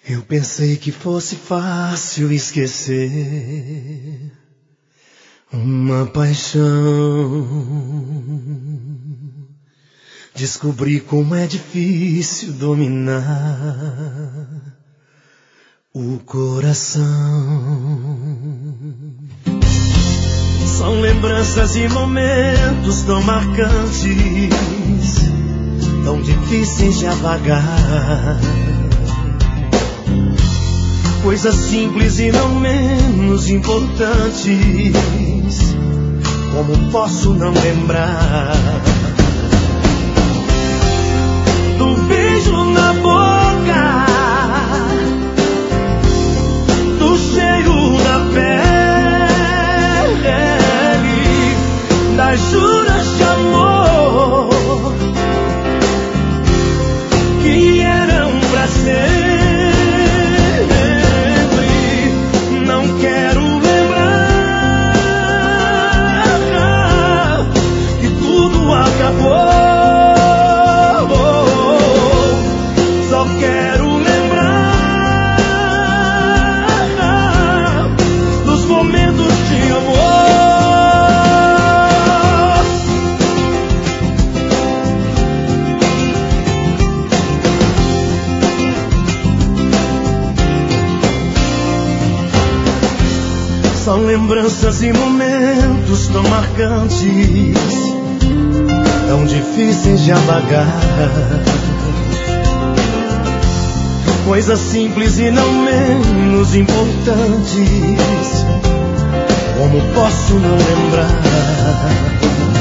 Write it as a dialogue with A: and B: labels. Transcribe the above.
A: Eu pensei que fosse fácil esquecer uma paixão. Descobri como é difícil dominar o coração. São lembranças e momentos tão marcantes, tão difíceis de apagar. Coisas simples e não menos importantes, como posso não lembrar do beijo na boca, do cheiro da pele, das juras de amor que eram pra sempre. Não quero lembrar que tudo acabou. Só quero lembrar dos momentos de amor. São lembranças e momentos tão marcantes, tão difíceis de apagar. Coisas simples e não menos importantes, como posso não lembrar